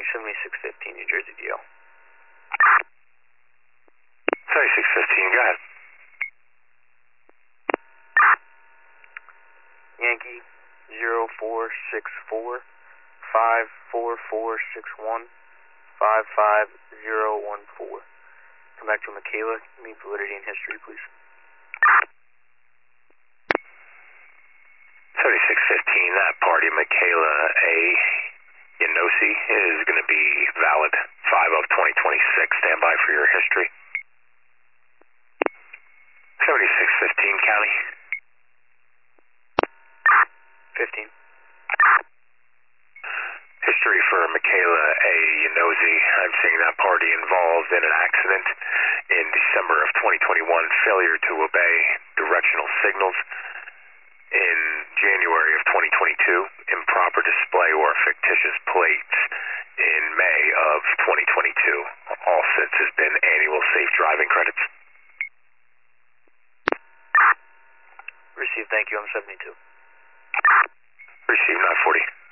calling 7615 New Jersey DL. 7615, go ahead. Yankee 0464 54461 55014. Come back to Michaela. Need validity and history, please. 7615, that party, Michaela A. Yanosi, is going to be valid 5 of 2026. Stand by for your history. 7615, County. 15. History for Michaela A. Yanosi. I'm seeing that party involved in an accident in December of 2021. Failure to obey directional signals in January of 2022. Improper display or fictitious plates in May of 2022. All since has been annual safe driving credits. Received, thank you. I'm 72. Received 940.